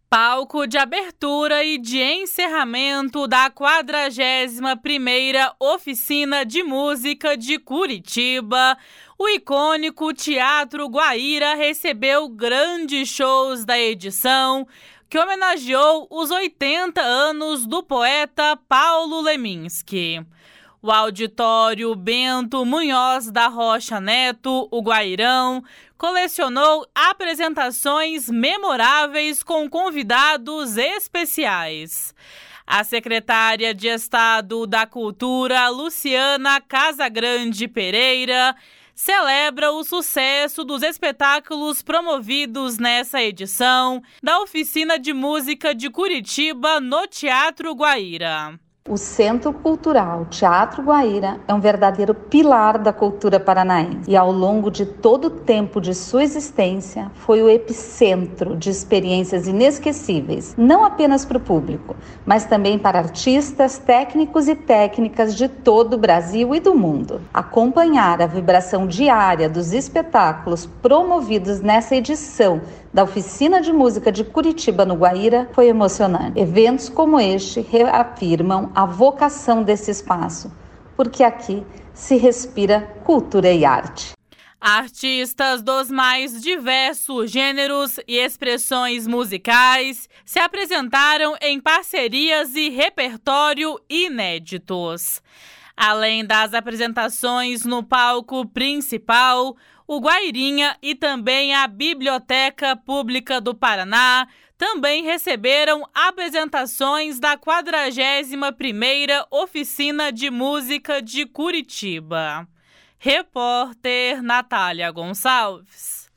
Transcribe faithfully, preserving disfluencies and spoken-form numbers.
Palco de abertura e de encerramento da quadragésima primeira Oficina de Música de Curitiba, o icônico Teatro Guaíra recebeu grandes shows da edição, que homenageou os oitenta anos do poeta Paulo Leminski. O auditório Bento Munhoz da Rocha Neto, o Guairão, colecionou apresentações memoráveis com convidados especiais. A secretária de Estado da Cultura, Luciana Casagrande Pereira, celebra o sucesso dos espetáculos promovidos nessa edição da Oficina de Música de Curitiba no Teatro Guaíra. O Centro Cultural Teatro Guaíra é um verdadeiro pilar da cultura paranaense e, ao longo de todo o tempo de sua existência, foi o epicentro de experiências inesquecíveis, não apenas para o público, mas também para artistas, técnicos e técnicas de todo o Brasil e do mundo. Acompanhar a vibração diária dos espetáculos promovidos nessa edição da Oficina de Música de Curitiba no Guaíra foi emocionante. Eventos como este reafirmam a vocação desse espaço, porque aqui se respira cultura e arte. Artistas dos mais diversos gêneros e expressões musicais se apresentaram em parcerias e repertório inéditos. Além das apresentações no palco principal, o Guairinha e também a Biblioteca Pública do Paraná também receberam apresentações da quadragésima primeira Oficina de Música de Curitiba. Repórter Natália Gonçalves.